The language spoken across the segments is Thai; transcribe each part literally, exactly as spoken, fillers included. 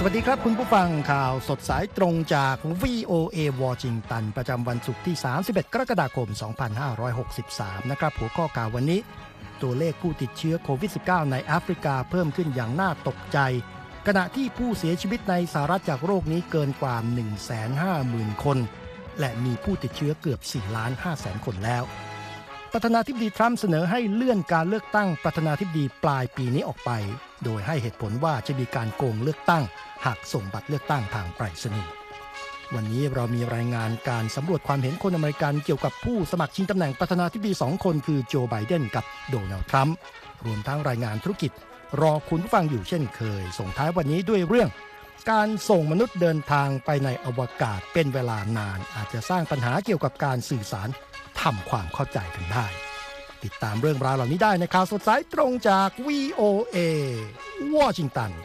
วัสดีครับคุณผู้ฟังข่าวสดสายตรงจาก วี โอ เอ วอชิงตันประจำวันศุกร์ที่สามสิบเอ็ดกรกฎาคมสองพันห้าร้อยหกสิบสามนะครับหัวข้อข่าววันนี้ตัวเลขผู้ติดเชื้อโควิด สิบเก้า ในแอฟริกาเพิ่มขึ้นอย่างน่าตกใจขณะที่ผู้เสียชีวิตในสหรัฐจากโรคนี้เกินกว่า หนึ่งแสนห้าหมื่น คนและมีผู้ติดเชื้อเกือบ สี่ล้านห้าแสน คนแล้วประธานาธิบดีทรัมป์เสนอให้เลื่อนการเลือกตั้งประธานาธิบดีปลายปีนี้ออกไปโดยให้เหตุผลว่าจะมีการโกงเลือกตั้งหากส่งบัตรเลือกตั้งทางไปรษณีย์วันนี้เรามีรายงานการสำรวจความเห็นคนอเมริกันเกี่ยวกับผู้สมัครชิงตำแหน่งประธานาธิบดีสองคนคือโจไบเดนกับโดนัลด์ทรัมป์รวมทั้งรายงานธุรกิจรอคุณผู้ฟังอยู่เช่นเคยส่งท้ายวันนี้ด้วยเรื่องการส่งมนุษย์เดินทางไปในอวกาศเป็นเวลานานอาจจะสร้างปัญหาเกี่ยวกับการสื่อสารทำความเข้าใจกันได้ติดตามเรื่องราวเหล่านี้ได้ในข่าวสดสายตรงจาก วี โอ เอ วอชิงตัน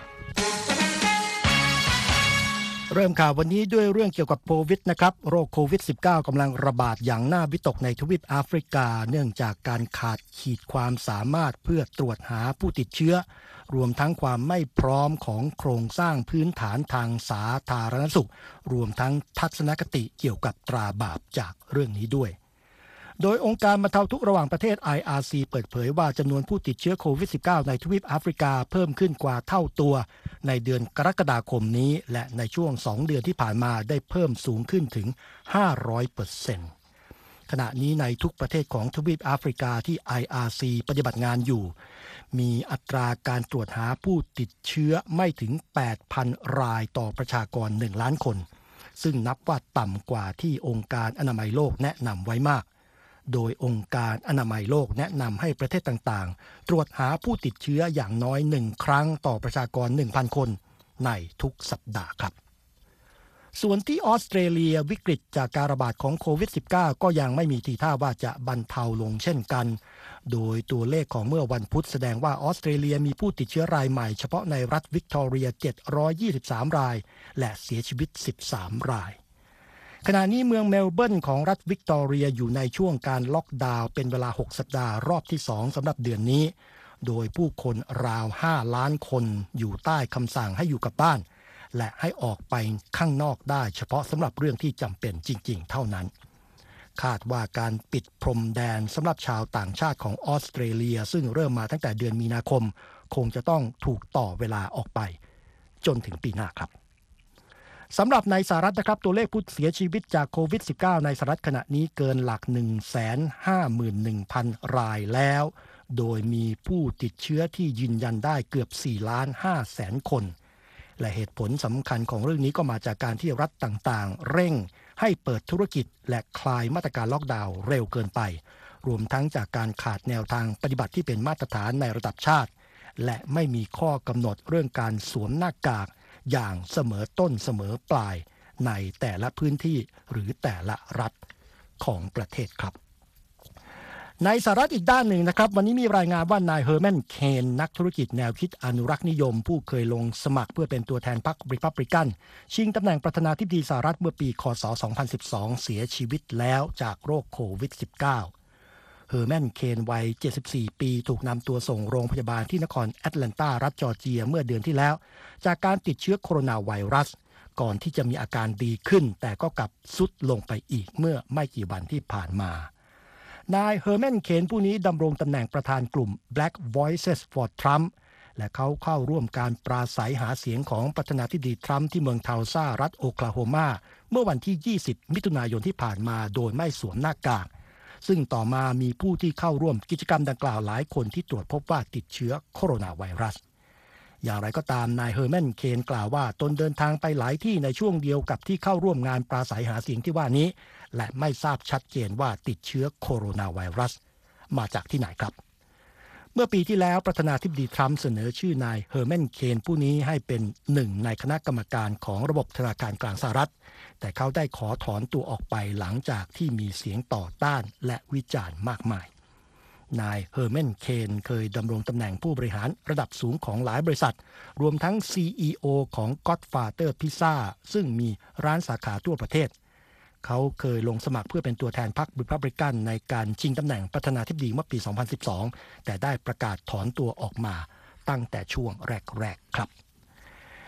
เริ่มข่าววันนี้ด้วยเรื่องเกี่ยวกับโควิดนะครับโรคโควิด สิบเก้า กำลังระบาดอย่างน่าวิตกในทวีปแอฟริกาเนื่องจากการขาดขีดความสามารถเพื่อตรวจหาผู้ติดเชื้อรวมทั้งความไม่พร้อมของโครงสร้างพื้นฐานทางสาธารณสุขรวมทั้งทัศนคติเกี่ยวกับตราบาปจากเรื่องนี้ด้วยโดยองค์การบรรเทาทุกข์ระหว่างประเทศ ไอ อาร์ ซี เปิดเผยว่าจำนวนผู้ติดเชื้อโควิด สิบเก้า ในทวีปแอฟริกาเพิ่มขึ้นกว่าเท่าตัวในเดือนกรกฎาคมนี้และในช่วงสองเดือนที่ผ่านมาได้เพิ่มสูงขึ้นถึง ห้าร้อยเปอร์เซ็นต์ ขณะนี้ในทุกประเทศของทวีปแอฟริกาที่ ไอ อาร์ ซี ปฏิบัติงานอยู่มีอัตราการตรวจหาผู้ติดเชื้อไม่ถึง แปดพัน รายต่อประชากรหนึ่งล้านคนซึ่งนับว่าต่ำกว่าที่องค์การอนามัยโลกแนะนำไว้มากโดยองค์การอนามัยโลกแนะนำให้ประเทศต่างๆตรวจหาผู้ติดเชื้ออย่างน้อยหนึ่งครั้งต่อประชากร หนึ่งพัน คนในทุกสัปดาห์ครับส่วนที่ออสเตรเลียวิกฤตจากการระบาดของโควิด สิบเก้า ก็ยังไม่มีทีท่าว่าจะบรรเทาลงเช่นกันโดยตัวเลขของเมื่อวันพุธแสดงว่าออสเตรเลียมีผู้ติดเชื้อรายใหม่เฉพาะในรัฐวิกตอเรียเจ็ดร้อยยี่สิบสามรายและเสียชีวิตสิบสามรายขณะนี้เมืองเมลเบิร์นของรัฐวิกตอเรียอยู่ในช่วงการล็อกดาวน์เป็นเวลาหกสัปดาห์รอบที่สองสำหรับเดือนนี้โดยผู้คนราวห้าล้านคนอยู่ใต้คำสั่งให้อยู่กับบ้านและให้ออกไปข้างนอกได้เฉพาะสำหรับเรื่องที่จำเป็นจริงๆเท่านั้นคาดว่าการปิดพรมแดนสำหรับชาวต่างชาติของออสเตรเลียซึ่งเริ่มมาตั้งแต่เดือนมีนาคมคงจะต้องถูกต่อเวลาออกไปจนถึงปีหน้าครับสำหรับในสหรัฐนะครับตัวเลขผู้เสียชีวิตจากโควิด สิบเก้า ในสหรัฐขณะนี้เกินหลัก หนึ่งแสนห้าหมื่นหนึ่งพัน รายแล้วโดยมีผู้ติดเชื้อที่ยืนยันได้เกือบ สี่ล้านห้าแสน คนและเหตุผลสำคัญของเรื่องนี้ก็มาจากการที่รัฐต่างๆเร่งให้เปิดธุรกิจและคลายมาตรการล็อกดาวน์เร็วเกินไปรวมทั้งจากการขาดแนวทางปฏิบัติที่เป็นมาตรฐานในระดับชาติและไม่มีข้อกำหนดเรื่องการสวมหน้ากากอย่างเสมอต้นเสมอปลายในแต่ละพื้นที่หรือแต่ละรัฐของประเทศครับในสหรัฐอีกด้านหนึ่งนะครับวันนี้มีรายงานว่านายเฮอร์แมนเคนนักธุรกิจแนวคิดอนุรักษ์นิยมผู้เคยลงสมัครเพื่อเป็นตัวแทนพรรครีพับลิกันชิงตำแหน่งประธานาธิบดีสหรัฐเมื่อปีคศสองพันสิบสองเสียชีวิตแล้วจากโรคโควิด สิบเก้า เฮอร์แมนเคนวัยเจ็ดสิบสี่ปีถูกนำตัวส่งโรงพยาบาลที่นครแอตแลนตารัฐจอร์เจียเมื่อเดือนที่แล้วจากการติดเชื้อโคโรนาไวรัสก่อนที่จะมีอาการดีขึ้นแต่ก็กลับทรุดลงไปอีกเมื่อไม่กี่วันที่ผ่านมานายเฮอร์แมนเคนผู้นี้ดำรงตำแหน่งประธานกลุ่ม Black Voices for Trump และเขาเข้าร่วมการปราศัยหาเสียงของประธานาธิบดีทรัมป์ที่เมืองเทลซารัฐโอคลาโฮมาเมื่อวันที่ยี่สิบมิถุนายนที่ผ่านมาโดยไม่สวมหน้ากากซึ่งต่อมามีผู้ที่เข้าร่วมกิจกรรมดังกล่าวหลายคนที่ตรวจพบว่าติดเชื้อโคโรนาไวรัสอย่างไรก็ตามนายเฮอร์แมนเคนกล่าวว่าตนเดินทางไปหลายที่ในช่วงเดียวกับที่เข้าร่วมงานปราศัยหาเสียงที่ว่านี้และไม่ทราบชัดเจนว่าติดเชื้อโคโรนาไวรัสมาจากที่ไหนครับเมื่อปีที่แล้วประธานาธิบดีทรัมป์เสนอชื่อนายเฮอร์แมนเคนผู้นี้ให้เป็นหนึ่งในคณะกรรมการของระบบธนาคารกลางสหรัฐแต่เขาได้ขอถอนตัวออกไปหลังจากที่มีเสียงต่อต้านและวิจารณ์มากมายนายเฮอร์แมนเคนเคยดำรงตำแหน่งผู้บริหารระดับสูงของหลายบริษัทรวมทั้ง ซี อี โอ ของ Godfather Pizza ซึ่งมีร้านสาขาทั่วประเทศเขาเคยลงสมัครเพื่อเป็นตัวแทนพรรครีพับลิกันในการชิงตำแหน่งประธานาธิบดีเมื่อปี สองพันสิบสอง แต่ได้ประกาศถอนตัวออกมาตั้งแต่ช่วงแรกๆครับ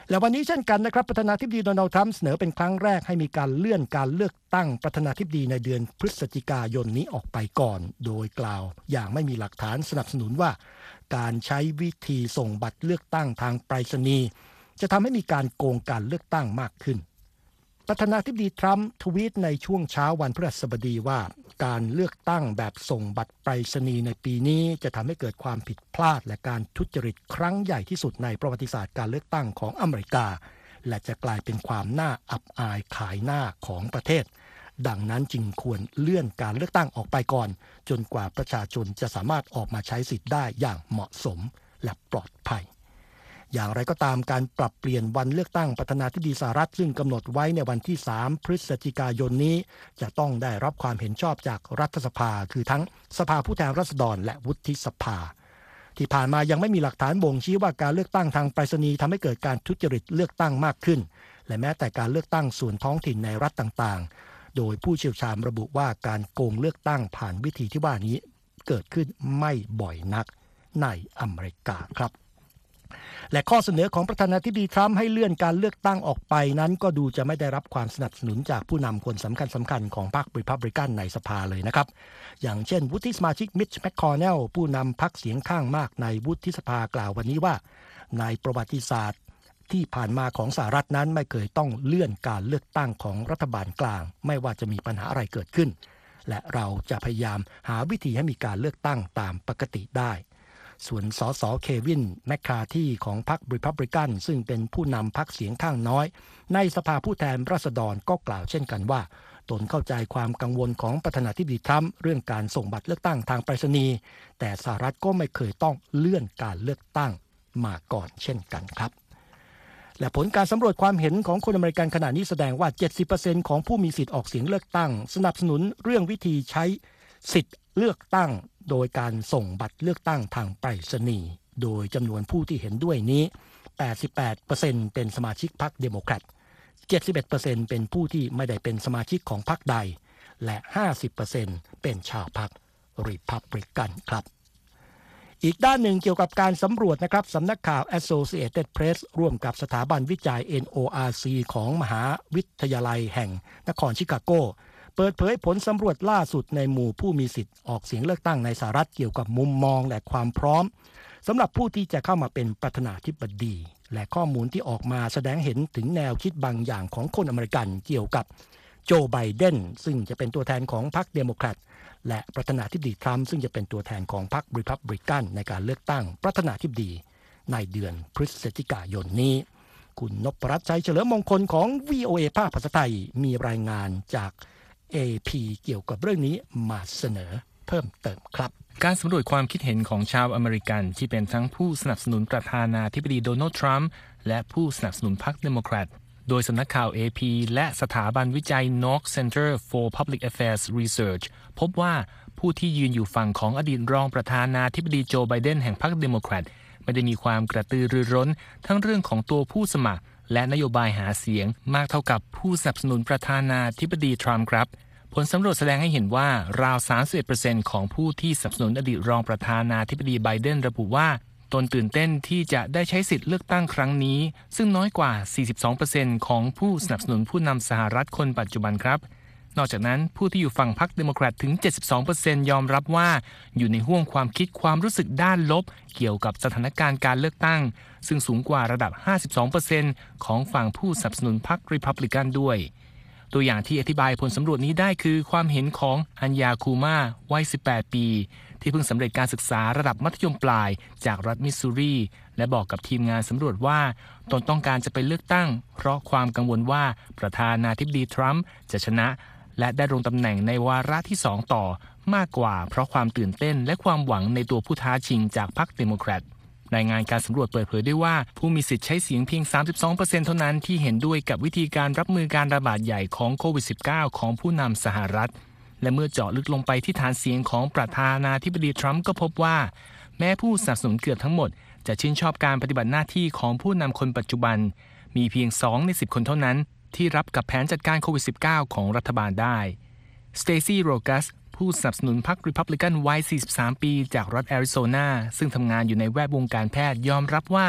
และวันนี้เช่นกันนะครับประธานาธิบดีโดนัลด์ทรัมป์เสนอเป็นครั้งแรกให้มีการเลื่อนการเลือกตั้งประธานาธิบดีในเดือนพฤศจิกายนนี้ออกไปก่อนโดยกล่าวอย่างไม่มีหลักฐานสนับสนุนว่าการใช้วิธีส่งบัตรเลือกตั้งทางไปรษณีย์จะทำให้มีการโกงการเลือกตั้งมากขึ้นประธานาธิบดีทรัมป์ทวีตในช่วงเช้าวันพฤหัสบดีว่าการเลือกตั้งแบบส่งบัตรไปรษณีย์ในปีนี้จะทำให้เกิดความผิดพลาดและการทุจริตครั้งใหญ่ที่สุดในประวัติศาสตร์การเลือกตั้งของอเมริกาและจะกลายเป็นความน่าอับอายขายหน้าของประเทศดังนั้นจึงควรเลื่อนการเลือกตั้งออกไปก่อนจนกว่าประชาชนจะสามารถออกมาใช้สิทธิ์ได้อย่างเหมาะสมและปลอดภัยอย่างไรก็ตามการปรับเปลี่ยนวันเลือกตั้งประธานาธิบดีสหรัฐซึ่งกำหนดไว้ในวันที่สามพฤศจิกายนนี้จะต้องได้รับความเห็นชอบจากรัฐสภาคือทั้งสภาผู้แทนราษฎรและวุฒิสภาที่ผ่านมายังไม่มีหลักฐานบ่งชี้ว่าการเลือกตั้งทางไปรษณีย์ทำให้เกิดการทุจริตเลือกตั้งมากขึ้นและแม้แต่การเลือกตั้งส่วนท้องถิ่นในรัฐต่างๆโดยผู้เชี่ยวชาญระบุว่าการโกงเลือกตั้งผ่านวิธีที่ว่านี้เกิดขึ้นไม่บ่อยนักในอเมริกาครับและข้อเสนอของประธานาธิบดีทรัมป์ให้เลื่อนการเลือกตั้งออกไปนั้นก็ดูจะไม่ได้รับความสนับสนุนจากผู้นำคนสำคัญสำคัญของพรรครีพับลิกันในสภาเลยนะครับอย่างเช่นวุฒิสมาชิกมิตช์แมคคอนเนลผู้นำพรรคเสียงข้างมากในวุฒิสภากล่าววันนี้ว่าในประวัติศาสตร์ที่ผ่านมาของสหรัฐนั้นไม่เคยต้องเลื่อนการเลือกตั้งของรัฐบาลกลางไม่ว่าจะมีปัญหาอะไรเกิดขึ้นและเราจะพยายามหาวิธีให้มีการเลือกตั้งตามปกติได้ส่วนสสเควินแมคคาธีของพรรครีพับลิกันซึ่งเป็นผู้นำพรรคเสียงข้างน้อยในสภาผู้แทนราษฎรก็กล่าวเช่นกันว่าตนเข้าใจความกังวลของประธานาธิบดีทรัมป์เรื่องการส่งบัตรเลือกตั้งทางไปรษณีย์แต่สหรัฐก็ไม่เคยต้องเลื่อนการเลือกตั้งมาก่อนเช่นกันครับและผลการสำรวจความเห็นของคนอเมริกันขณะนี้แสดงว่า เจ็ดสิบเปอร์เซ็นต์ ของผู้มีสิทธิ์ออกเสียงเลือกตั้งสนับสนุนเรื่องวิธีใช้สิทธิ์เลือกตั้งโดยการส่งบัตรเลือกตั้งทางไปรษณีย์โดยจำนวนผู้ที่เห็นด้วยนี้ แปดสิบแปดเปอร์เซ็นต์ เป็นสมาชิกพรรคเดโมแครต เจ็ดสิบเอ็ดเปอร์เซ็นต์ เป็นผู้ที่ไม่ได้เป็นสมาชิกของพรรคใดและ ห้าสิบเปอร์เซ็นต์ เป็นชาวพรรครีพับลิกันครับอีกด้านหนึ่งเกี่ยวกับการสำรวจนะครับสำนักข่าว Associated Press ร่วมกับสถาบันวิจัย เอ็น โอ อาร์ ซี ของมหาวิทยาลัยแห่งนครชิคาโกเปิดเผยผลสำรวจล่าสุดในหมู่ผู้มีสิทธิ์ออกเสียงเลือกตั้งในสหรัฐเกี่ยวกับมุมมองและความพร้อมสำหรับผู้ที่จะเข้ามาเป็นประธานาธิบดีและข้อมูลที่ออกมาแสดงเห็นถึงแนวคิดบางอย่างของคนอเมริกันเกี่ยวกับโจไบเดนซึ่งจะเป็นตัวแทนของพรรคเดโมแครตและประธานาธิบดีทรัมป์ซึ่งจะเป็นตัวแทนของพรรครีพับลิกันในการเลือกตั้งประธานาธิบดีในเดือนพฤศจิกายนนี้คุณนพรัตน์ ชัยเฉลิมมงคลของ วี โอ เอ ภาคภาษาไทยมีรายงานจาก เอ พี เกี่ยวกับเรื่องนี้มาเสนอเพิ่มเติมครับการสำรวจความคิดเห็นของชาวอเมริกันที่เป็นทั้งผู้สนับสนุนประธานาธิบดีโดนัลด์ทรัมป์และผู้สนับสนุนพรรคเดโมแครตโดยสำนักข่าว เอ พี และสถาบันวิจัย Knox Center for Public Affairs Research พบว่าผู้ที่ยืนอยู่ฝั่งของอดีตรองประธานาธิบดีโจไบเดนแห่งพรรคเดโมแครตไม่ได้มีความกระตือรือร้นทั้งเรื่องของตัวผู้สมัครและนโยบายหาเสียงมากเท่ากับผู้สนับสนุนประธานาธิบดีทรัมป์ครับผลสำรวจแสดงให้เห็นว่าราว สามสิบเอ็ดเปอร์เซ็นต์ ของผู้ที่สนับสนุนอดีตรองประธานาธิบดีไบเดนระบุว่าตนตื่นเต้นที่จะได้ใช้สิทธิ์เลือกตั้งครั้งนี้ซึ่งน้อยกว่า สี่สิบสองเปอร์เซ็นต์ ของผู้สนับสนุนผู้นำสหรัฐคนปัจจุบันครับนอกจากนั้นผู้ที่อยู่ฝั่งพรรคเดโมแครตถึง เจ็ดสิบสองเปอร์เซ็นต์ ยอมรับว่าอยู่ในห้วงความคิดความรู้สึกด้านลบเกี่ยวกับสถานการณ์การเลือกตั้งซึ่งสูงกว่าระดับ ห้าสิบสองเปอร์เซ็นต์ ของฝั่งผู้สนับสนุนพรรครีพับลิกันด้วยตัวอย่างที่อธิบายผลสำรวจนี้ได้คือความเห็นของอัญญาคูมาวัยสิบแปดปีที่เพิ่งสำเร็จการศึกษาระดับมัธยมปลายจากรัฐมิสซูรีและบอกกับทีมงานสำรวจว่าตนต้องการจะไปเลือกตั้งเพราะความกังวลว่าประธานาธิบดีทรัมป์จะชนะและได้ลงตำแหน่งในวาระที่สองต่อมากกว่าเพราะความตื่นเต้นและความหวังในตัวผู้ท้าชิงจากพรรคเดโมแครตรายงานการสำรวจเปิดเผยด้วยว่าผู้มีสิทธิ์ใช้เสียงเพียง สามสิบสองเปอร์เซ็นต์ เท่านั้นที่เห็นด้วยกับวิธีการรับมือการระบาดใหญ่ของโควิด สิบเก้า ของผู้นำสหรัฐและเมื่อเจาะลึกลงไปที่ฐานเสียงของประธานาธิบดีทรัมป์ก็พบว่าแม้ผู้สนับสนุนเกือบทั้งหมดจะชื่นชอบการปฏิบัติหน้าที่ของผู้นำคนปัจจุบันมีเพียงสองในสิบคนเท่านั้นที่รับกับแผนจัดการโควิด สิบเก้า ของรัฐบาลได้สเตซี่โรกัสผู้สนับสนุนพรรครีพับลิกันวัย สี่สิบสาม ปีจากรัฐแอริโซนาซึ่งทำงานอยู่ในแวดวงการแพทย์ยอมรับว่า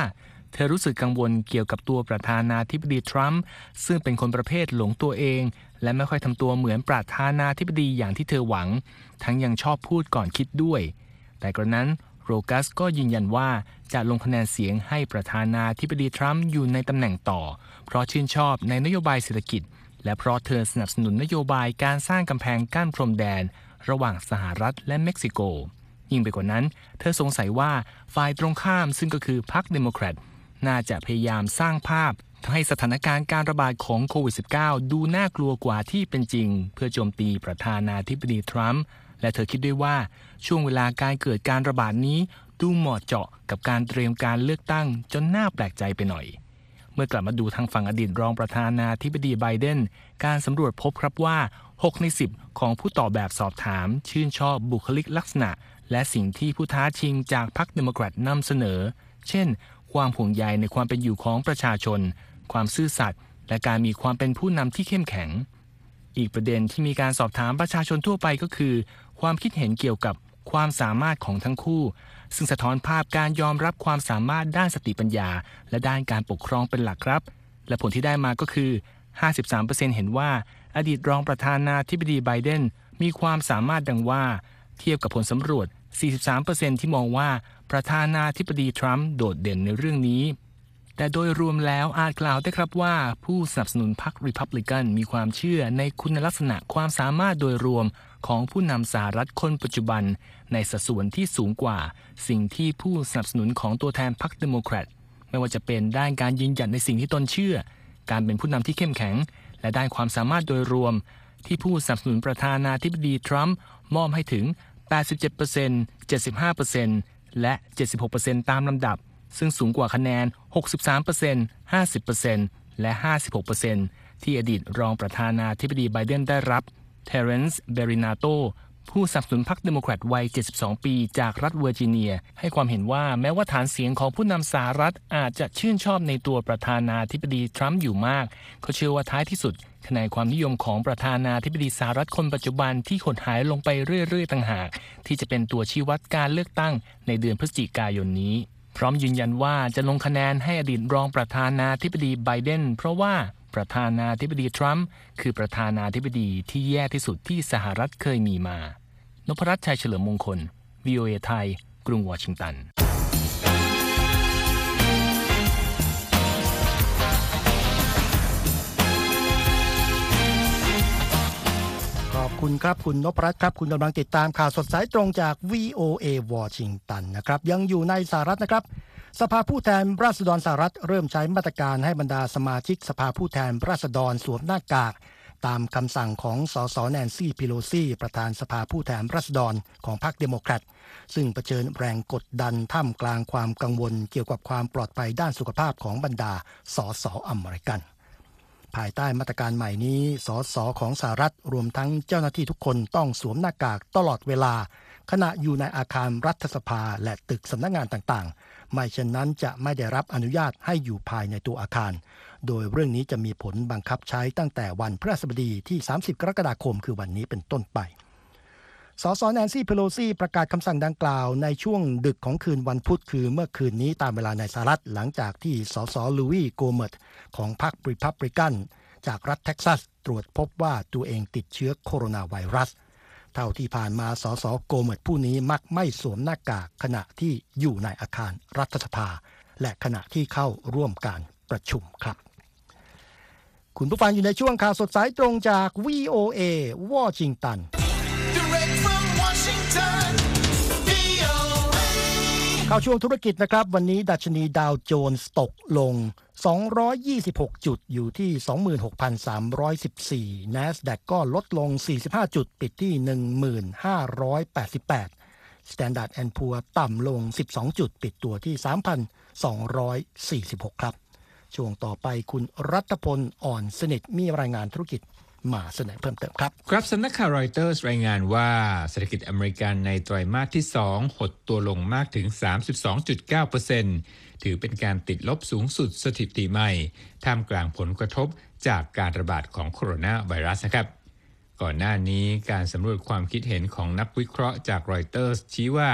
เธอรู้สึกกังวลเกี่ยวกับตัวประธานาธิบดีทรัมป์ซึ่งเป็นคนประเภทหลงตัวเองและไม่ค่อยทำตัวเหมือนประธานาธิบดีอย่างที่เธอหวังทั้งยังชอบพูดก่อนคิดด้วยแต่กระนั้นโรกัสก็ยืนยันว่าจะลงคะแนนเสียงให้ประธานาธิบดีทรัมป์อยู่ในตำแหน่งต่อเพราะชื่นชอบในนโยบายเศรษฐกิจและเพราะเธอสนับสนุนนโยบายการสร้างกำแพงกั้นพรมแดนระหว่างสหรัฐและเม็กซิโกยิ่งไปกว่านั้นเธอสงสัยว่าฝ่ายตรงข้ามซึ่งก็คือพรรคเดโมแครตน่าจะพยายามสร้างภาพให้สถานการณ์การระบาดของโควิด สิบเก้า ดูน่ากลัวกว่าที่เป็นจริงเพื่อโจมตีประธานาธิบดีทรัมป์และเธอคิดด้วยว่าช่วงเวลาการเกิดการระบาดนี้ดูเหมาะเจาะกับการเตรียมการเลือกตั้งจนน่าแปลกใจไปหน่อยเมื่อกลับมาดูทางฝั่งอดีตรองประธานาธิบดีไบเดนการสำรวจพบครับว่าหกในสิบของผู้ตอบแบบสอบถามชื่นชอบบุคลิกลักษณะและสิ่งที่ผู้ท้าชิงจากพรรคเดโมแครตนำเสนอเช่นความห่วงใยในความเป็นอยู่ของประชาชนความซื่อสัตย์และการมีความเป็นผู้นำที่เข้มแข็งอีกประเด็นที่มีการสอบถามประชาชนทั่วไปก็คือความคิดเห็นเกี่ยวกับความสามารถของทั้งคู่ซึ่งสะท้อนภาพการยอมรับความสามารถด้านสติปัญญาและด้านการปกครองเป็นหลักครับและผลที่ได้มาก็คือ ห้าสิบสามเปอร์เซ็นต์ เห็นว่าอดีตรองประธานาธิบดีไบเดนมีความสามารถดังว่าเทียบกับผลสำรวจ สี่สิบสามเปอร์เซ็นต์ ที่มองว่าประธานาธิบดีทรัมป์โดดเด่นในเรื่องนี้แต่โดยรวมแล้วอาจกล่าวได้ครับว่าผู้สนับสนุนพรรครีพับลิกันมีความเชื่อในคุณลักษณะความสามารถโดยรวมของผู้นำสหรัฐคนปัจจุบันในสัดส่วนที่สูงกว่าสิ่งที่ผู้สนับสนุนของตัวแทนพรรคเดโมแครตไม่ว่าจะเป็นด้านการยืนหยัดในสิ่งที่ตนเชื่อการเป็นผู้นำที่เข้มแข็งและด้านความสามารถโดยรวมที่ผู้สนับสนุนประธานาธิบดีทรัมป์มอบให้ถึง แปดสิบเจ็ดเปอร์เซ็นต์ เจ็ดสิบห้าเปอร์เซ็นต์ และ เจ็ดสิบหกเปอร์เซ็นต์ ตามลำดับซึ่งสูงกว่าคะแนน หกสิบสามเปอร์เซ็นต์ ห้าสิบเปอร์เซ็นต์ และ ห้าสิบหกเปอร์เซ็นต์ ที่อดีตรองประธานาธิบดีไบเดนได้รับเทเรนซ์ เบรินาโตผู้สนับสนุนพรรคเดโมแครตวัย เจ็ดสิบสอง ปีจากรัฐเวอร์จิเนียให้ความเห็นว่าแม้ว่าฐานเสียงของผู้นำสหรัฐอาจจะชื่นชอบในตัวประธานาธิบดีทรัมป์อยู่มากเขาเชื่อว่าท้ายที่สุดคะแนนความนิยมของประธานาธิบดีสหรัฐคนปัจจุบันที่หดหายลงไปเรื่อยๆต่างหากที่จะเป็นตัวชี้วัดการเลือกตั้งในเดือนพฤศจิกายนนี้พร้อมยืนยันว่าจะลงคะแนนให้อดีตรองประธานาธิบดีไบเดนเพราะว่าประธานาธิบดีทรัมป์คือประธานาธิบดีที่แย่ที่สุดที่สหรัฐเคยมีมานพรัตน์ ชัยเฉลิมมงคล วี โอ เอ ไทยกรุงวอชิงตันขอบคุณครับคุณนพรัตน์ครับคุณกำลังติดตามข่าวสดสายตรงจาก วี โอ เอ วอชิงตันนะครับยังอยู่ในสหรัฐนะครับสภาผู้แทนราษฎรสหรัฐเริ่มใช้มาตรการให้บรรดาสมาชิกสภาผู้แทนราษฎรสวมหน้ากากตามคำสั่งของสสแนนซี่เพโลซีประธานสภาผู้แทนราษฎรของพรรคเดโมแครตซึ่งเผชิญแรงกดดันท่ามกลางความกังวลเกี่ยวกับความปลอดภัยด้านสุขภาพของบรรดาสสอเมริกันภายใต้มาตรการใหม่นี้สสของสหรัฐรวมทั้งเจ้าหน้าที่ทุกคนต้องสวมหน้ากากตลอดเวลาขณะอยู่ในอาคารรัฐสภาและตึกสำนักงานต่างๆไม่เช่นนั้นจะไม่ได้รับอนุญาตให้อยู่ภายในตัวอาคารโดยเรื่องนี้จะมีผลบังคับใช้ตั้งแต่วันพฤหัสบดีที่สามสิบกรกฎาคมคือวันนี้เป็นต้นไปสสแนนซี่เพโลซีประกาศคำสั่งดังกล่าวในช่วงดึกของคืนวันพุธคือเมื่อคืนนี้ตามเวลาในสหรัฐหลังจากที่สสลูวี่โกเมร์ตของพรรครีพับลิกันจากรัฐเท็กซัสตรวจพบว่าตัวเองติดเชื้อโคโรนาไวรัสเท่าที่ผ่านมาสสโกเมร์ตผู้นี้มักไม่สวมหน้ากากขณะที่อยู่ในอาคารรัฐสภาและขณะที่เข้าร่วมการประชุมครับคุณผู้ฟังอยู่ในช่วงข่าวสดสายตรงจาก วี โอ เอ วอชิงตันเข้าช่วงธุรกิจนะครับวันนี้ดัชนีดาวโจนส์ตกลงสองร้อยยี่สิบหกจุดอยู่ที่ สองหมื่นหกพันสามร้อยสิบสี่ NASDAQ ก็ลดลงสี่สิบห้าจุดปิดที่ หนึ่งหมื่นห้าร้อยแปดสิบแปด Standard แอนด์ Poor's ต่ำลงสิบสองจุดปิดตัวที่ สามพันสองร้อยสี่สิบหก ครับช่วงต่อไปคุณรัตพลอ่อนสนิทมีรายงานธุรกิจมาเสนอเพิ่มเติมครับครับสำนักข่าวรอยเตอร์สรายงานว่าเศรษฐกิจอเมริกันในไตรมาสที่สองหดตัวลงมากถึง สามสิบสองจุดเก้าเปอร์เซ็นต์ ถือเป็นการติดลบสูงสุดสถิติใหม่ท่ามกลางผลกระทบจากการระบาดของโคโรนาไวรัสนะครับก่อนหน้านี้การสำรวจความคิดเห็นของนักวิเคราะห์จากรอยเตอร์ชี้ว่า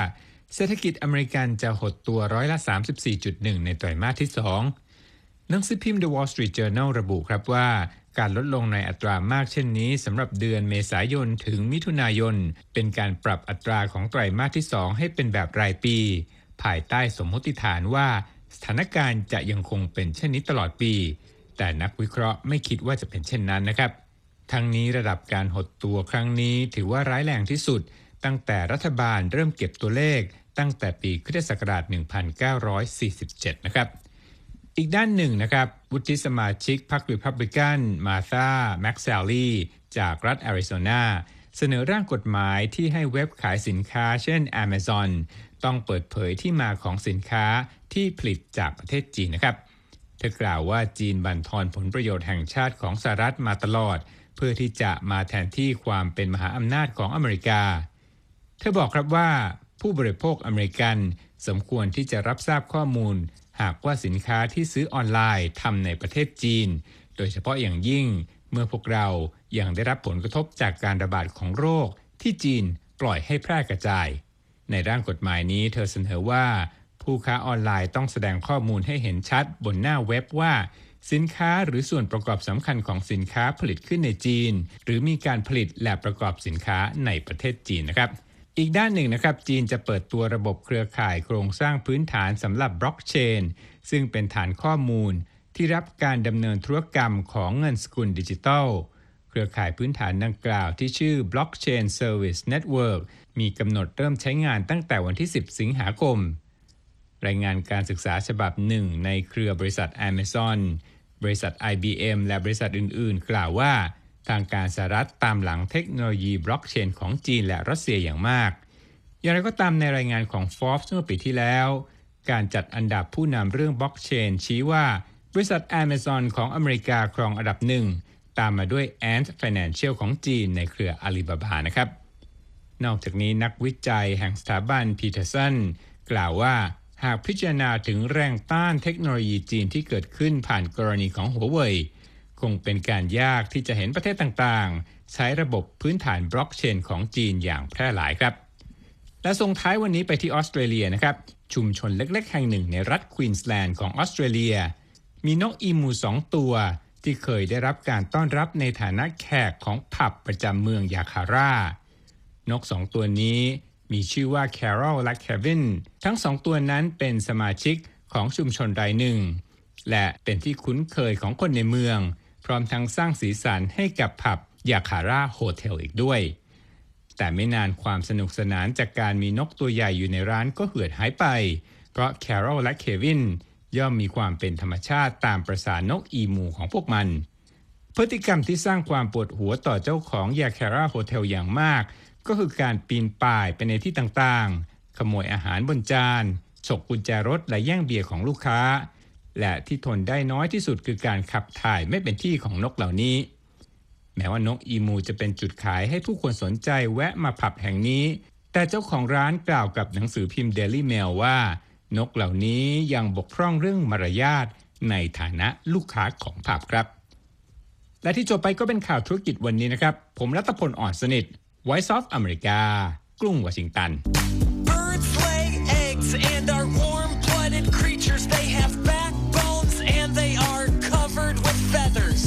เศรษฐกิจอเมริกันจะหดตัวร้อยละ สามสิบสี่จุดหนึ่ง ในไตรมาสที่สองหนังสือพิมพ์ The Wall Street Journal ระบุครับว่าการลดลงในอัตรามากเช่นนี้สำหรับเดือนเมษายนถึงมิถุนายนเป็นการปรับอัตราของไตรมาสที่สองให้เป็นแบบรายปีภายใต้สมมติฐานว่าสถานการณ์จะยังคงเป็นเช่นนี้ตลอดปีแต่นักวิเคราะห์ไม่คิดว่าจะเป็นเช่นนั้นนะครับทั้งนี้ระดับการหดตัวครั้งนี้ถือว่าร้ายแรงที่สุดตั้งแต่รัฐบาลเริ่มเก็บตัวเลขตั้งแต่ปีคริสตศักราช หนึ่งพันเก้าร้อยสี่สิบเจ็ด นะครับอีกด้านหนึ่งนะครับวุฒิสมาชิกพรรครีพับลิกันมาธาแม็กซาลีจากรัฐแอริโซนาเสนอร่างกฎหมายที่ให้เว็บขายสินค้าเช่น Amazon ต้องเปิดเผยที่มาของสินค้าที่ผลิตจากประเทศจีนนะครับเธอกล่าวว่าจีนบั่นทอนผลประโยชน์แห่งชาติของสหรัฐมาตลอดเพื่อที่จะมาแทนที่ความเป็นมหาอำนาจของอเมริกาเธอบอกครับว่าผู้บริโภคอเมริกันสมควรที่จะรับทราบข้อมูลหากว่าสินค้าที่ซื้อออนไลน์ทำในประเทศจีนโดยเฉพาะอย่างยิ่งเมื่อพวกเรายังได้รับผลกระทบจากการระบาดของโรคที่จีนปล่อยให้แพร่กระจายในร่างกฎหมายนี้เธอเสนอว่าผู้ค้าออนไลน์ต้องแสดงข้อมูลให้เห็นชัดบนหน้าเว็บว่าสินค้าหรือส่วนประกอบสำคัญของสินค้าผลิตขึ้นในจีนหรือมีการผลิตและประกอบสินค้าในประเทศจีนนะครับอีกด้านหนึ่งนะครับจีนจะเปิดตัวระบบเครือข่ายโครงสร้างพื้นฐานสำหรับบล็อกเชนซึ่งเป็นฐานข้อมูลที่รับการดำเนินธุรกรรมของเงินสกุลดิจิทัลเครือข่ายพื้นฐานดังกล่าวที่ชื่อ Blockchain Service Network มีกำหนดเริ่มใช้งานตั้งแต่วันที่สิบสิงหาคมรายงานการศึกษาฉบับหนึ่งในเครือบริษัท Amazon บริษัท ไอ บี เอ็ม และบริษัทอื่นๆกล่าวว่าทางการสหรัฐตามหลังเทคโนโลยีบล็อกเชนของจีนและรัสเซียอย่างมากอย่างไรก็ตามในรายงานของ Forbes เมื่อปีที่แล้วการจัดอันดับผู้นำเรื่องบล็อกเชนชี้ว่าบริษัท Amazon ของอเมริกาครองอันดับหนึ่งตามมาด้วย Ant Financial ของจีนในเครือ Alibaba นะครับนอกจากนี้นักวิจัยแห่งสถาบัน Peterson กล่าวว่าหากพิจารณาถึงแรงต้านเทคโนโลยีจีนที่เกิดขึ้นผ่านกรณีของหัวเว่ยคงเป็นการยากที่จะเห็นประเทศต่างๆใช้ระบบพื้นฐานบล็อกเชนของจีนอย่างแพร่หลายครับและส่งท้ายวันนี้ไปที่ออสเตรเลียนะครับชุมชนเล็กๆแห่งหนึ่งในรัฐควีนสแลนด์ของออสเตรเลียมีนกอีมูสองตัวที่เคยได้รับการต้อนรับในฐานะแขกของผับประจำเมืองยาคาร่านกสองตัวนี้มีชื่อว่าแคโรลและเควินทั้งสองตัวนั้นเป็นสมาชิกของชุมชนรายหนึ่งและเป็นที่คุ้นเคยของคนในเมืองพร้อมทั้งสร้างสีสันให้กับผับยาคาร่าโฮเทลอีกด้วยแต่ไม่นานความสนุกสนานจากการมีนกตัวใหญ่อยู่ในร้านก็เหือดหายไปเพราะแคโรลและเควินย่อมมีความเป็นธรรมชาติตามประสานกอีมูของพวกมันพฤติกรรมที่สร้างความปวดหัวต่อเจ้าของยาคาร่าโฮเทลอย่างมากก็คือการปีนป่ายไปในที่ต่างๆขโมยอาหารบนจานฉกกุญแจรถและแย่งเบียร์ของลูกค้าและที่ทนได้น้อยที่สุดคือการขับถ่ายไม่เป็นที่ของนกเหล่านี้แม้ว่านกอีมูจะเป็นจุดขายให้ผู้คนสนใจแวะมาผับแห่งนี้แต่เจ้าของร้านกล่าวกับหนังสือพิมพ์ Daily Mail ว่านกเหล่านี้ยังบกพร่องเรื่องมารยาทในฐานะลูกค้าของผับครับและที่จบไปก็เป็นข่าวธุรกิจวันนี้นะครับผมรัตพล อ่อนสนิท Voice of America กรุงวอชิงตัน Birds lay eggs and are warm-blooded creatures. They have backbones and they are covered with feathers.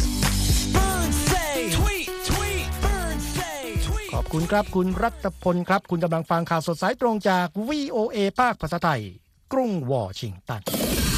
Birds say tweet tweet. Birds say tweet. ขอบคุณครับคุณรัตพลครับคุณกำลังฟังข่าวสดสายตรงจาก วี โอ เอ ภาคภาษาไทยกรุงวอชิงตัน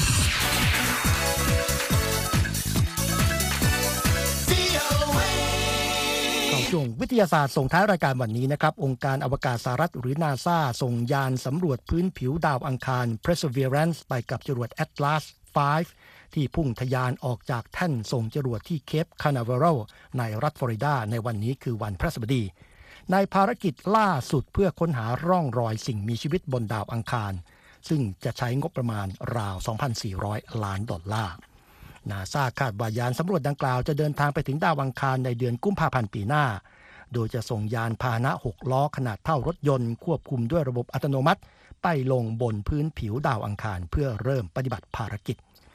ช่วงวิทยาศาสตร์ส่งท้ายรายการวันนี้นะครับองค์การอวกาศสหรัฐหรือ นาซา ส่งยานสำรวจพื้นผิวดาวอังคาร Perseverance ไปกับจรวด Atlas ไฟว์ ที่พุ่งทะยานออกจากแท่นส่งจรวดที่เคป คานาเวรัลในรัฐฟลอริดาในวันนี้คือวันพฤหัสบดีในภารกิจล่าสุดเพื่อค้นหาร่องรอยสิ่งมีชีวิตบนดาวอังคารซึ่งจะใช้งบประมาณราว สองพันสี่ร้อย ล้านดอลลาร์นาซาคาดว่ายานสำรวจดังกล่าวจะเดินทางไปถึงดาวอังคารในเดือนกุมภาพันธ์ปีหน้าโดยจะส่งยานพาหนะหกล้อขนาดเท่ารถยนต์ควบคุมด้วยระบบอัตโนมัติไปลงบนพื้นผิวดาวอังคารเพื่อเริ่มปฏิบัติภารกิจ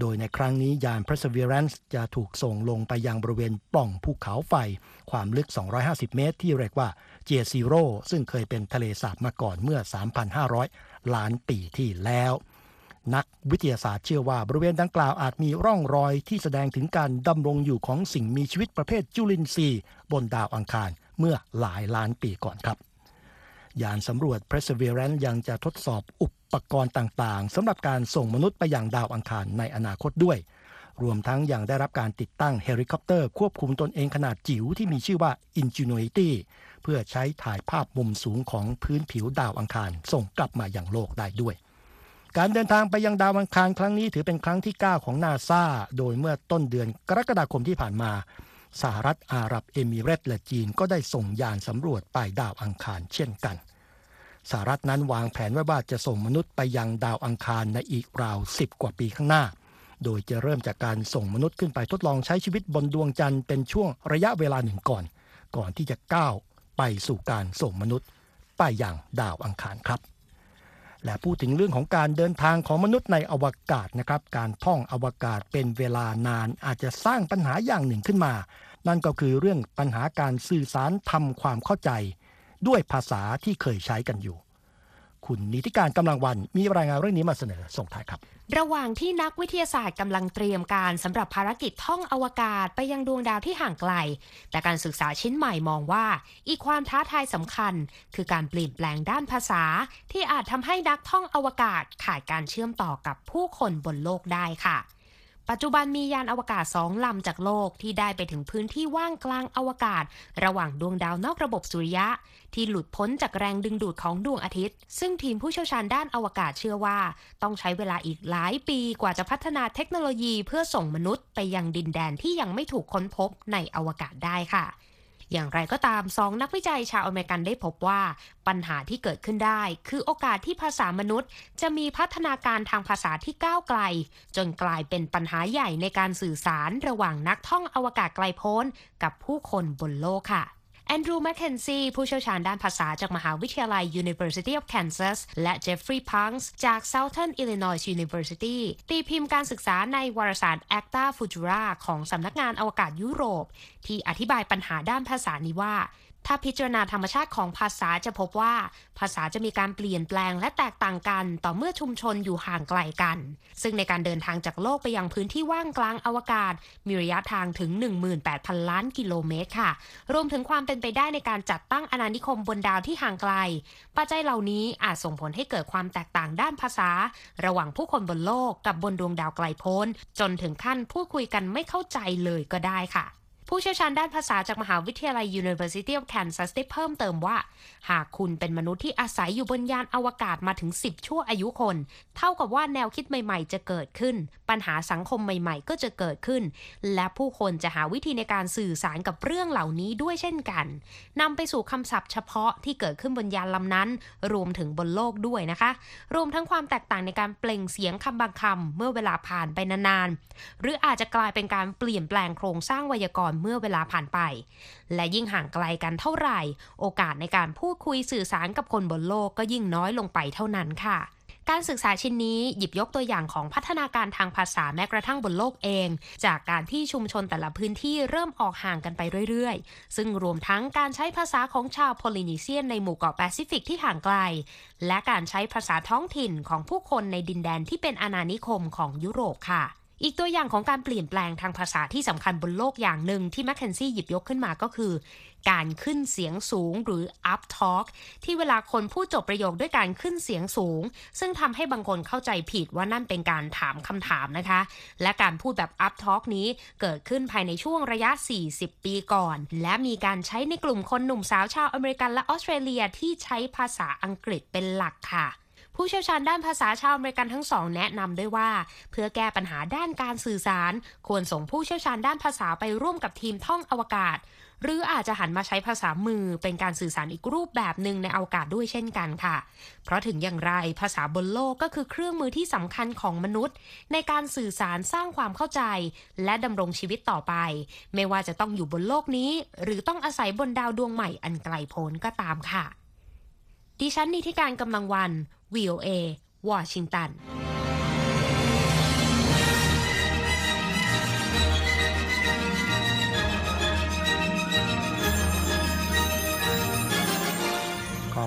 โดยในครั้งนี้ยาน Perseverance จะถูกส่งลงไปยังบริเวณปล่องภูเขาไฟความลึกสองร้อยห้าสิบเมตรที่เรียกว่า J Zero ซึ่งเคยเป็นทะเลสาบมาก่อนเมื่อ สามพันห้าร้อย ล้านปีที่แล้วนักวิทยาศาสตร์เชื่อว่าบริเวณดังกล่าวอาจมีร่องรอยที่แสดงถึงการดำรงอยู่ของสิ่งมีชีวิตประเภทจุลินทรีย์บนดาวอังคารเมื่อหลายล้านปีก่อนครับยานสำรวจ Perseverance ยังจะทดสอบอุปกรณ์ต่างๆสำหรับการส่งมนุษย์ไปยังดาวอังคารในอนาคตด้วยรวมทั้งยังได้รับการติดตั้งเฮลิคอปเตอร์ควบคุมตนเองขนาดจิ๋วที่มีชื่อว่า Ingenuity เพื่อใช้ถ่ายภาพมุมสูงของพื้นผิวดาวอังคารส่งกลับมายังโลกได้ด้วยการเดินทางไปยังดาวอังคารครั้งนี้ถือเป็นครั้งที่เก้าของ NASA โดยเมื่อต้นเดือนกรกฎาคมที่ผ่านมาสหรัฐอาหรับเอมิเรตส์และจีนก็ได้ส่งยานสำรวจไปดาวอังคารเช่นกันสหรัฐนั้นวางแผนไว้ว่าจะส่งมนุษย์ไปยังดาวอังคารในอีกราวสิบกว่าปีข้างหน้าโดยจะเริ่มจากการส่งมนุษย์ขึ้นไปทดลองใช้ชีวิตบนดวงจันทร์เป็นช่วงระยะเวลาหนึ่งก่อนก่อนที่จะก้าวไปสู่การส่งมนุษย์ไปยังดาวอังคารครับและพูดถึงเรื่องของการเดินทางของมนุษย์ในอวกาศนะครับการท่องอวกาศเป็นเวลานานอาจจะสร้างปัญหาอย่างหนึ่งขึ้นมานั่นก็คือเรื่องปัญหาการสื่อสารทำความเข้าใจด้วยภาษาที่เคยใช้กันอยู่คุณนิติการกำลังวันมีรายงานเรื่องนี้มาเสนอส่งท้ายครับระหว่างที่นักวิทยาศาสตร์กำลังเตรียมการสำหรับภารกิจท่องอวกาศไปยังดวงดาวที่ห่างไกลแต่การศึกษาชิ้นใหม่มองว่าอีกความท้าทายสำคัญคือการเปลี่ยนแปลงด้านภาษาที่อาจทำให้นักท่องอวกาศขาดการเชื่อมต่อกับผู้คนบนโลกได้ค่ะปัจจุบันมียานอวกาศสองลำจากโลกที่ได้ไปถึงพื้นที่ว่างกลางอวกาศระหว่างดวงดาวนอกระบบสุริยะที่หลุดพ้นจากแรงดึงดูดของดวงอาทิตย์ซึ่งทีมผู้เชี่ยวชาญด้านอวกาศเชื่อว่าต้องใช้เวลาอีกหลายปีกว่าจะพัฒนาเทคโนโลยีเพื่อส่งมนุษย์ไปยังดินแดนที่ยังไม่ถูกค้นพบในอวกาศได้ค่ะอย่างไรก็ตามสองนักวิจัยชาวอเมริกันได้พบว่าปัญหาที่เกิดขึ้นได้คือโอกาสที่ภาษามนุษย์จะมีพัฒนาการทางภาษาที่ก้าวไกลจนกลายเป็นปัญหาใหญ่ในการสื่อสารระหว่างนักท่องอวกาศไกลโพ้นกับผู้คนบนโลกค่ะแอนดรูว์ แมคเคนซีผู้เชี่ยวชาญด้านภาษาจากมหาวิทยาลัย University of Kansas และเจฟฟรีย์ พังส์จาก Southern Illinois University ตีพิมพ์การศึกษาในวารสาร Acta Futura ของสำนักงานอวกาศยุโรปที่อธิบายปัญหาด้านภาษานี้ว่าถ้าพิจารณาธรรมชาติของภาษาจะพบว่าภาษาจะมีการเปลี่ยนแปลงและแตกต่างกันต่อเมื่อชุมชนอยู่ห่างไกลกันซึ่งในการเดินทางจากโลกไปยังพื้นที่ว่างกลางอวกาศมีระยะทางถึง หนึ่งหมื่นแปดพัน ล้านกิโลเมตรค่ะรวมถึงความเป็นไปได้ในการจัดตั้งอาณานิคมบนดาวที่ห่างไกลปัจจัยเหล่านี้อาจส่งผลให้เกิดความแตกต่างด้านภาษาระหว่างผู้คนบนโลกกับบนดวงดาวไกลโพ้นจนถึงขั้นพูดคุยกันไม่เข้าใจเลยก็ได้ค่ะผู้เชี่ยวชาญด้านภาษาจากมหาวิทยาลัย University of Kansas ได้เพิ่มเติมว่าหากคุณเป็นมนุษย์ที่อาศัยอยู่บนยานอวกาศมาถึงสิบชั่วอายุคนเท่ากับว่าแนวคิดใหม่ๆจะเกิดขึ้นปัญหาสังคมใหม่ๆก็จะเกิดขึ้นและผู้คนจะหาวิธีในการสื่อสารกับเรื่องเหล่านี้ด้วยเช่นกันนำไปสู่คำศัพท์เฉพาะที่เกิดขึ้นบนยานลำนั้นรวมถึงบนโลกด้วยนะคะรวมทั้งความแตกต่างในการเปล่งเสียงคำบางคำเมื่อเวลาผ่านไปนานๆหรืออาจจะกลายเป็นการเปลี่ยนแปลงโครงสร้างไวยากรณ์เมื่อเวลาผ่านไปและยิ่งห่างไกลกันเท่าไหร่โอกาสในการพูดคุยสื่อสารกับคนบนโลกก็ยิ่งน้อยลงไปเท่านั้นค่ะการศึกษาชิ้นนี้หยิบยกตัวอย่างของพัฒนาการทางภาษาแม้กระทั่งบนโลกเองจากการที่ชุมชนแต่ละพื้นที่เริ่มออกห่างกันไปเรื่อยๆซึ่งรวมทั้งการใช้ภาษาของชาวโพลินีเซียนในหมู่เกาะแปซิฟิกที่ห่างไกลและการใช้ภาษาท้องถิ่นของผู้คนในดินแดนที่เป็นอาณานิคมของยุโรปค่ะอีกตัวอย่างของการเปลี่ยนแปลงทางภาษาที่สำคัญบนโลกอย่างหนึ่งที่แมคเคนซี่หยิบยกขึ้นมาก็คือการขึ้นเสียงสูงหรือ up talk ที่เวลาคนพูดจบประโยคด้วยการขึ้นเสียงสูงซึ่งทำให้บางคนเข้าใจผิดว่านั่นเป็นการถามคำถามนะคะและการพูดแบบ up talk นี้เกิดขึ้นภายในช่วงระยะสี่สิบปีก่อนและมีการใช้ในกลุ่มคนหนุ่มสาวชาวอเมริกันและออสเตรเลียที่ใช้ภาษาอังกฤษเป็นหลักค่ะผู้เชี่ยวชาญด้านภาษาชาวอเมริกันทั้งสองแนะนำด้วยว่าเพื่อแก้ปัญหาด้านการสื่อสารควรส่งผู้เชี่ยวชาญด้านภาษาไปร่วมกับทีมท่องอวกาศหรืออาจจะหันมาใช้ภาษามือเป็นการสื่อสารอีกรูปแบบหนึ่งในอวกาศด้วยเช่นกันค่ะเพราะถึงอย่างไรภาษาบนโลกก็คือเครื่องมือที่สำคัญของมนุษย์ในการสื่อสารสร้างความเข้าใจและดำรงชีวิตต่อไปไม่ว่าจะต้องอยู่บนโลกนี้หรือต้องอาศัยบนดาวดวงใหม่อันไกลโพ้นก็ตามค่ะดิฉันนิติการกำลังวัน วี โอ เอ วอชิงตัน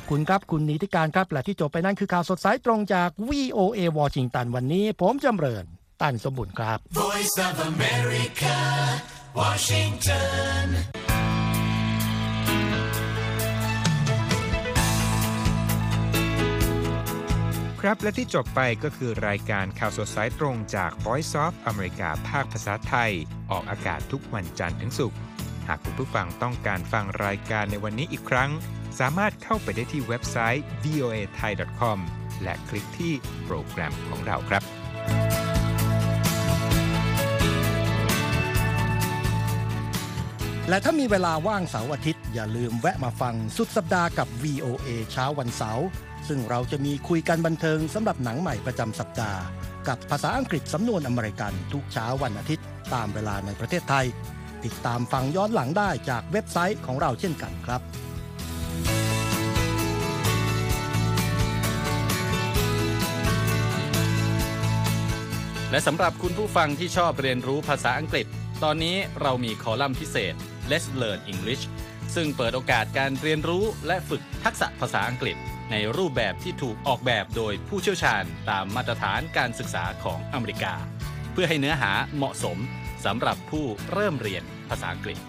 คุณครับคุณนิติการครับและที่จบไปนั้นคือข่าวสดสายตรงจาก วี โอ เอ วอชิงตันวันนี้ผมจำเริญตันสมบุญครับ Voice of America Washington ครับและที่จบไปก็คือรายการข่าวสดสายตรงจาก Voice of America ภาคภาษาไทยออกอากาศทุกวันจันทร์ถึงศุกร์หากคุณผู้ฟังต้องการฟังรายการในวันนี้อีกครั้งสามารถเข้าไปได้ที่เว็บไซต์ วี โอ เอ ไทย ดอท คอม และคลิกที่โปรแกรมของเราครับและถ้ามีเวลาว่างเสาร์อาทิตย์อย่าลืมแวะมาฟังสุดสัปดาห์กับ วี โอ เอ เช้าวันเสาร์ซึ่งเราจะมีคุยกันบันเทิงสำหรับหนังใหม่ประจำสัปดาห์กับภาษาอังกฤษสำนวนอเมริกันทุกเช้าวันอาทิตย์ตามเวลาในประเทศไทยติดตามฟังย้อนหลังได้จากเว็บไซต์ของเราเช่นกันครับและสำหรับคุณผู้ฟังที่ชอบเรียนรู้ภาษาอังกฤษตอนนี้เรามีคอลัมน์พิเศษ Let's Learn English ซึ่งเปิดโอกาสการเรียนรู้และฝึกทักษะภาษาอังกฤษในรูปแบบที่ถูกออกแบบโดยผู้เชี่ยวชาญตามมาตรฐานการศึกษาของอเมริกาเพื่อให้เนื้อหาเหมาะสมสำหรับผู้เริ่มเรียนภาษาอังกฤษ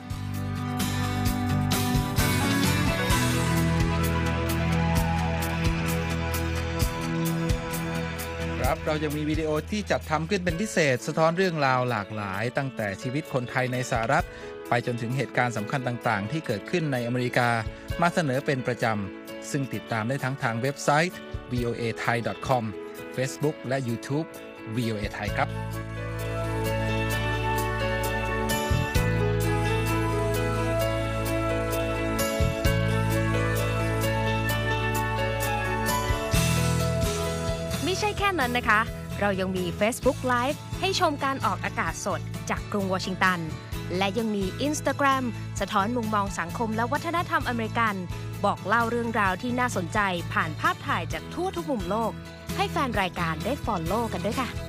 ครับเรายังมีวิดีโอที่จัดทำขึ้นเป็นพิเศษสะท้อนเรื่องราวหลากหลายตั้งแต่ชีวิตคนไทยในสหรัฐไปจนถึงเหตุการณ์สำคัญต่างๆที่เกิดขึ้นในอเมริกามาเสนอเป็นประจำซึ่งติดตามได้ทั้งทางเว็บไซต์ วี โอ เอ ไทย ดอท คอม Facebook และ YouTube วี โอ เอ ไทยครับไม่ใช่แค่นั้นนะคะเรายังมี Facebook Live ให้ชมการออกอากาศสดจากกรุงวอชิงตันและยังมี Instagram สะท้อนมุมมองสังคมและวัฒนธรรมอเมริกันบอกเล่าเรื่องราวที่น่าสนใจผ่านภาพถ่ายจากทั่วทุกมุมโลกให้แฟนรายการได้ follow กันด้วยค่ะ